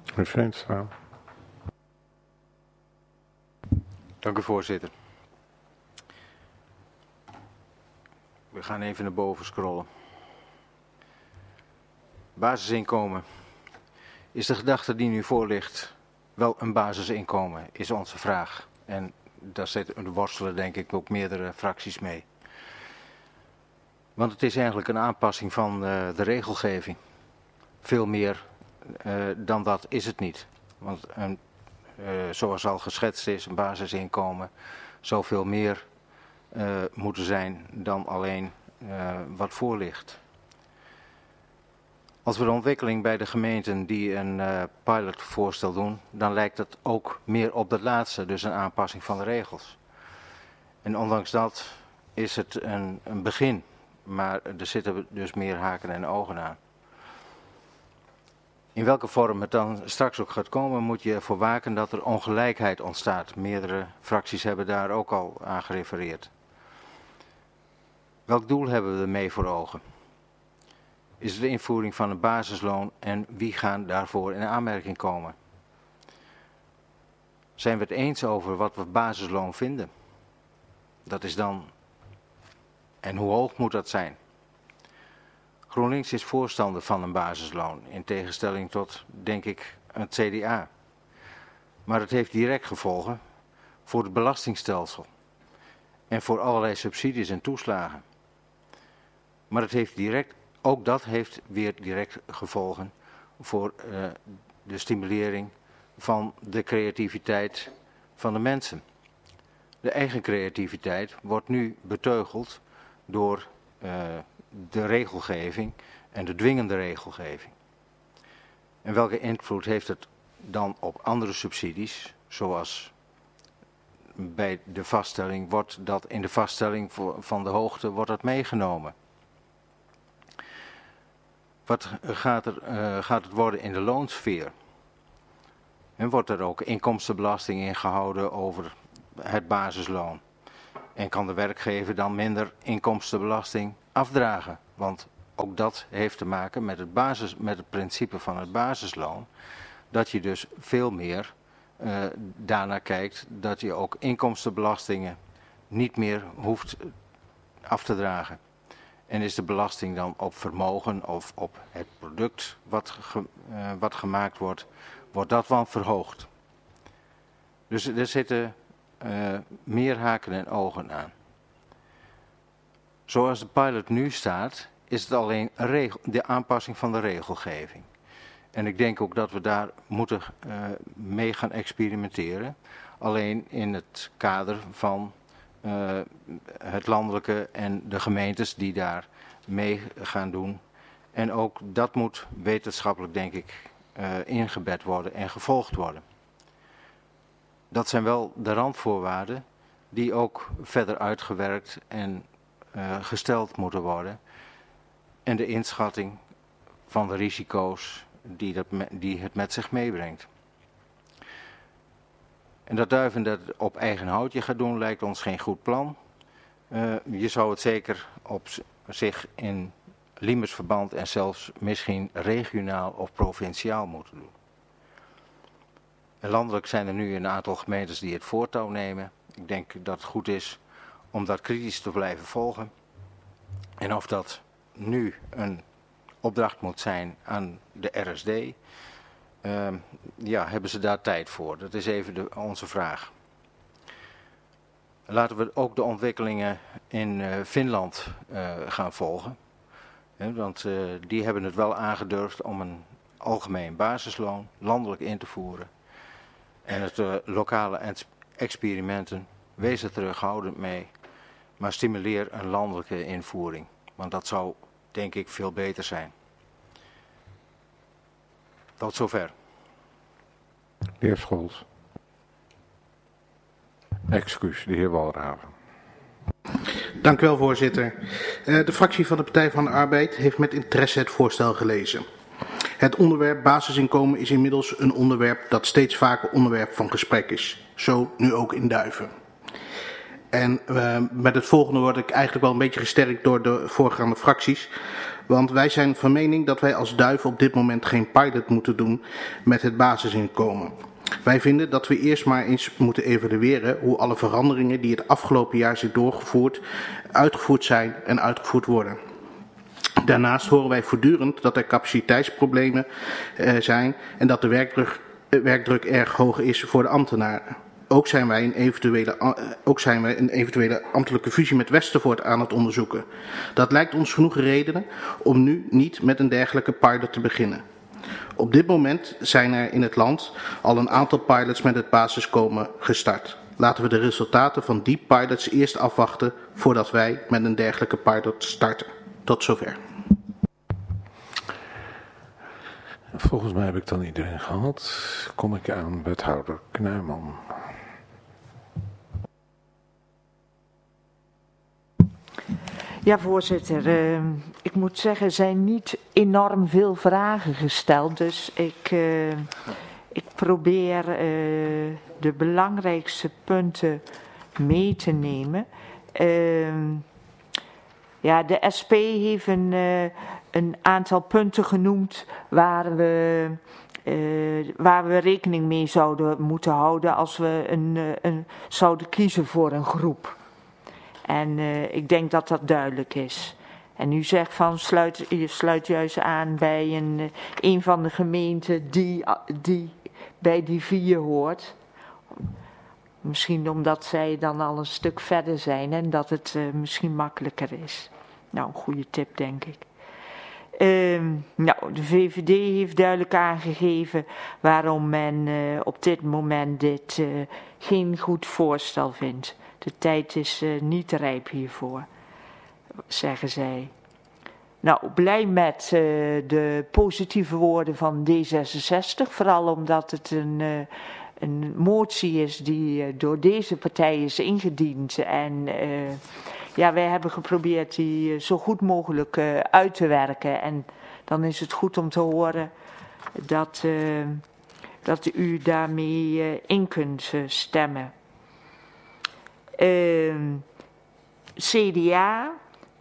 Meneer Veenstra. Dank u, voorzitter. We gaan even naar boven scrollen. Basisinkomen. Is de gedachte die nu voor ligt wel een basisinkomen, is onze vraag. En daar worstelen denk ik ook meerdere fracties mee. Want het is eigenlijk een aanpassing van de regelgeving. Veel meer dan dat is het niet. Want zoals al geschetst is, een basisinkomen zou veel meer moeten zijn dan alleen wat voor ligt. Als we de ontwikkeling bij de gemeenten die een pilotvoorstel doen, dan lijkt het ook meer op dat laatste, dus een aanpassing van de regels. En ondanks dat is het een begin, maar er zitten dus meer haken en ogen aan. In welke vorm het dan straks ook gaat komen, moet je ervoor waken dat er ongelijkheid ontstaat. Meerdere fracties hebben daar ook al aan gerefereerd. Welk doel hebben we ermee voor ogen? Is het de invoering van een basisloon en wie gaan daarvoor in aanmerking komen? Zijn we het eens over wat we basisloon vinden? Dat is dan, en hoe hoog moet dat zijn? GroenLinks is voorstander van een basisloon, in tegenstelling tot, denk ik, het CDA. Maar het heeft direct gevolgen voor het belastingstelsel en voor allerlei subsidies en toeslagen. Maar het heeft ook dat heeft weer direct gevolgen voor de stimulering van de creativiteit van de mensen. De eigen creativiteit wordt nu beteugeld door de regelgeving en de dwingende regelgeving. En welke invloed heeft het dan op andere subsidies, zoals bij de vaststelling, wordt dat in de vaststelling van de hoogte wordt dat meegenomen? Wat gaat het worden in de loonsfeer? En wordt er ook inkomstenbelasting ingehouden over het basisloon? En kan de werkgever dan minder inkomstenbelasting afdragen? Want ook dat heeft te maken met het principe van het basisloon. Dat je dus veel meer daarnaar kijkt dat je ook inkomstenbelastingen niet meer hoeft af te dragen. En is de belasting dan op vermogen of op het product wat gemaakt wordt, wordt dat wel verhoogd. Dus er zitten meer haken en ogen aan. Zoals de pilot nu staat, is het alleen de aanpassing van de regelgeving. En ik denk ook dat we daar moeten mee gaan experimenteren. Alleen in het kader van het landelijke en de gemeentes die daar mee gaan doen. En ook dat moet wetenschappelijk, denk ik, ingebed worden en gevolgd worden. Dat zijn wel de randvoorwaarden die ook verder uitgewerkt en gesteld moeten worden. En de inschatting van de risico's die het met zich meebrengt. En dat Duiven dat op eigen houtje gaat doen lijkt ons geen goed plan. Je zou het zeker op zich in Limersverband en zelfs misschien regionaal of provinciaal moeten doen. En landelijk zijn er nu een aantal gemeentes die het voortouw nemen. Ik denk dat het goed is om dat kritisch te blijven volgen. En of dat nu een opdracht moet zijn aan de RSD, hebben ze daar tijd voor? Dat is even onze vraag. Laten we ook de ontwikkelingen in Finland gaan volgen. Want die hebben het wel aangedurfd om een algemeen basisloon landelijk in te voeren. En het lokale experimenten, wees er terughoudend mee, maar stimuleer een landelijke invoering. Want dat zou, denk ik, veel beter zijn. Tot zover. De heer Scholz. Excuus, de heer Walraven. Dank u wel, voorzitter. De fractie van de Partij van de Arbeid heeft met interesse het voorstel gelezen. Het onderwerp basisinkomen is inmiddels een onderwerp dat steeds vaker onderwerp van gesprek is. Zo nu ook in Duiven. En met het volgende word ik eigenlijk wel een beetje gesterkt door de voorgaande fracties. Want wij zijn van mening dat wij als Duif op dit moment geen pilot moeten doen met het basisinkomen. Wij vinden dat we eerst maar eens moeten evalueren hoe alle veranderingen die het afgelopen jaar zijn doorgevoerd, uitgevoerd zijn en uitgevoerd worden. Daarnaast horen wij voortdurend dat er capaciteitsproblemen zijn en dat de werkdruk erg hoog is voor de ambtenaren. Ook zijn wij een eventuele ambtelijke fusie met Westervoort aan het onderzoeken. Dat lijkt ons genoeg redenen om nu niet met een dergelijke pilot te beginnen. Op dit moment zijn er in het land al een aantal pilots met het basiskomen gestart. Laten we de resultaten van die pilots eerst afwachten voordat wij met een dergelijke pilot starten. Tot zover. Volgens mij heb ik dan iedereen gehad. Kom ik aan wethouder Knuijman. Ja, voorzitter. Ik moet zeggen, er zijn niet enorm veel vragen gesteld. Dus ik probeer de belangrijkste punten mee te nemen. Ja, de SP heeft een aantal punten genoemd waar we rekening mee zouden moeten houden als we zouden kiezen voor een groep. En ik denk dat dat duidelijk is. En u zegt van je sluit juist aan bij een van de gemeenten die bij die 4 hoort. Misschien omdat zij dan al een stuk verder zijn en dat het misschien makkelijker is. Nou, een goede tip denk ik. De VVD heeft duidelijk aangegeven waarom men op dit moment dit geen goed voorstel vindt. De tijd is niet rijp hiervoor, zeggen zij. Nou, blij met de positieve woorden van D66, vooral omdat het een motie is die door deze partij is ingediend. En wij hebben geprobeerd die zo goed mogelijk uit te werken. En dan is het goed om te horen dat u daarmee in kunt stemmen. CDA,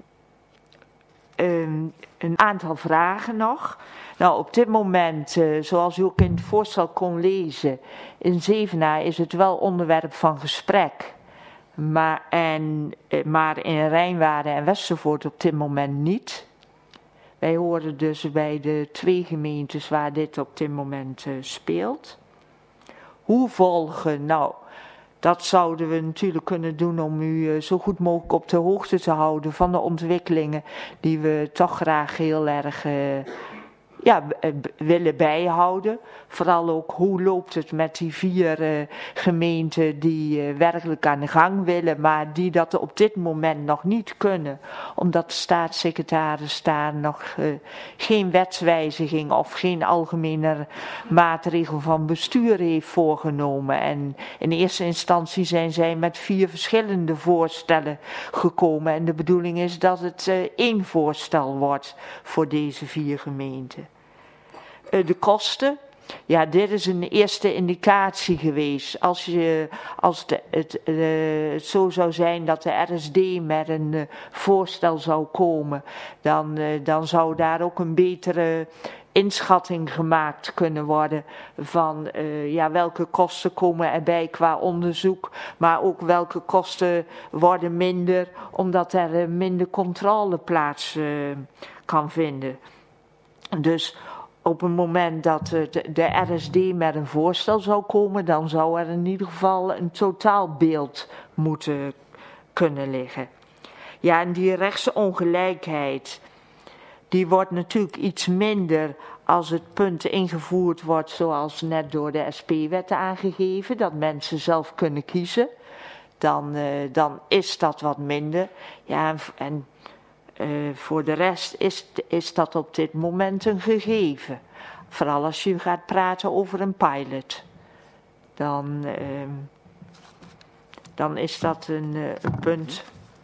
een aantal vragen nog. Nou, op dit moment, zoals u ook in het voorstel kon lezen, in Zevenaar is het wel onderwerp van gesprek. Maar in Rijnwaarden en Westervoort op dit moment niet. Wij horen dus bij de 2 gemeentes waar dit op dit moment speelt. Hoe volgen? Nou, dat zouden we natuurlijk kunnen doen om u zo goed mogelijk op de hoogte te houden van de ontwikkelingen die we toch graag heel erg willen bijhouden. Vooral ook hoe loopt het met die 4 gemeenten die werkelijk aan de gang willen, maar die dat op dit moment nog niet kunnen. Omdat de staatssecretaris daar nog geen wetswijziging of geen algemene maatregel van bestuur heeft voorgenomen. En in eerste instantie zijn zij met 4 verschillende voorstellen gekomen. En de bedoeling is dat het 1 voorstel wordt voor deze 4 gemeenten. De kosten. Ja, dit is een eerste indicatie geweest. Als het zo zou zijn dat de RSD met een voorstel zou komen, dan zou daar ook een betere inschatting gemaakt kunnen worden van welke kosten komen erbij qua onderzoek, maar ook welke kosten worden minder, omdat er minder controle plaats kan vinden. Dus op het moment dat de RSD met een voorstel zou komen, dan zou er in ieder geval een totaalbeeld moeten kunnen liggen. Ja, en die rechtsongelijkheid, die wordt natuurlijk iets minder als het punt ingevoerd wordt zoals net door de SP-wet aangegeven, dat mensen zelf kunnen kiezen. Dan is dat wat minder. Ja, en voor de rest is dat op dit moment een gegeven. Vooral als je gaat praten over een pilot. Dan is dat een punt.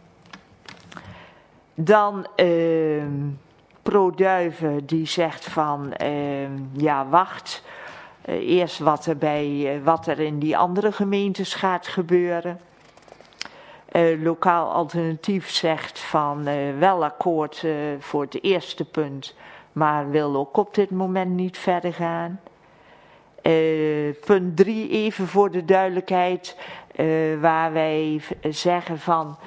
Dan Pro Duiven die zegt van wacht. Eerst wat er in die andere gemeentes gaat gebeuren. Lokaal Alternatief zegt van wel akkoord voor het eerste punt, maar wil ook op dit moment niet verder gaan. Punt 3, even voor de duidelijkheid, waar wij zeggen van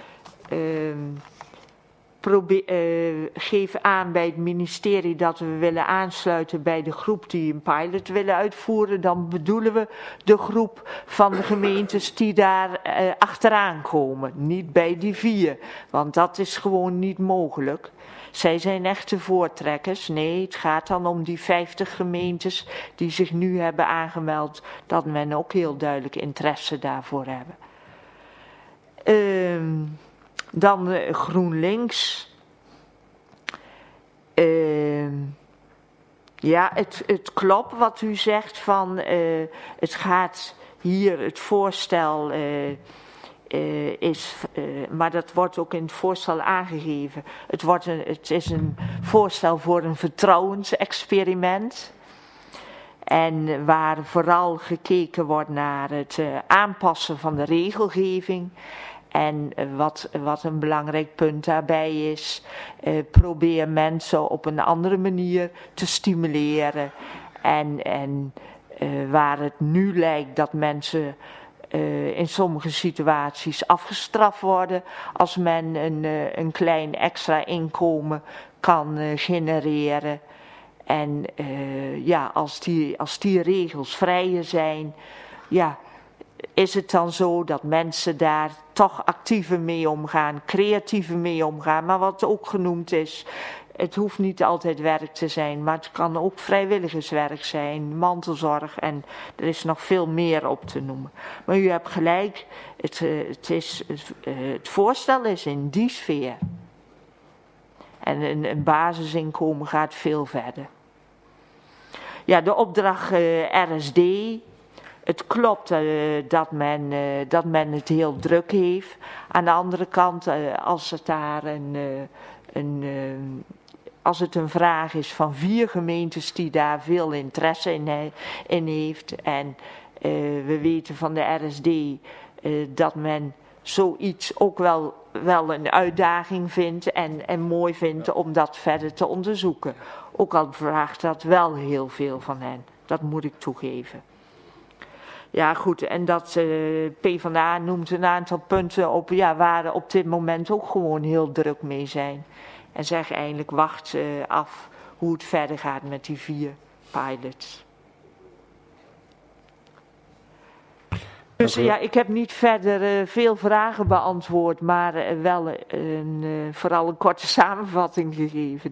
geef aan bij het ministerie dat we willen aansluiten bij de groep die een pilot willen uitvoeren. Dan bedoelen we de groep van de gemeentes die daar achteraan komen. Niet bij die 4, want dat is gewoon niet mogelijk. Zij zijn echte voortrekkers. Nee, het gaat dan om die 50 gemeentes die zich nu hebben aangemeld, dat men ook heel duidelijk interesse daarvoor hebben. Dan GroenLinks. Ja, het klopt wat u zegt van het gaat hier, het voorstel is, maar dat wordt ook in het voorstel aangegeven. Het is een voorstel voor een vertrouwensexperiment. En waar vooral gekeken wordt naar het aanpassen van de regelgeving. En wat een belangrijk punt daarbij is, probeer mensen op een andere manier te stimuleren. En waar het nu lijkt dat mensen in sommige situaties afgestraft worden, als men een klein extra inkomen kan genereren. En ja, als die regels vrijer zijn, ja, is het dan zo dat mensen daar toch actiever mee omgaan, creatiever mee omgaan. Maar wat ook genoemd is, het hoeft niet altijd werk te zijn, maar het kan ook vrijwilligerswerk zijn, mantelzorg en er is nog veel meer op te noemen. Maar u hebt gelijk, het voorstel is in die sfeer. En een basisinkomen gaat veel verder. Ja, de opdracht RSD. Het klopt dat men het heel druk heeft. Aan de andere kant, als het daar als het een vraag is van 4 gemeentes die daar veel interesse in heeft. En we weten van de RSD dat men zoiets ook wel een uitdaging vindt en mooi vindt om dat verder te onderzoeken. Ook al vraagt dat wel heel veel van hen. Dat moet ik toegeven. Ja goed, en dat PvdA noemt een aantal punten op, ja, waar op dit moment ook gewoon heel druk mee zijn. En zeg eigenlijk wacht af hoe het verder gaat met die 4 pilots. Dus ja, ik heb niet verder veel vragen beantwoord, maar wel vooral een korte samenvatting gegeven.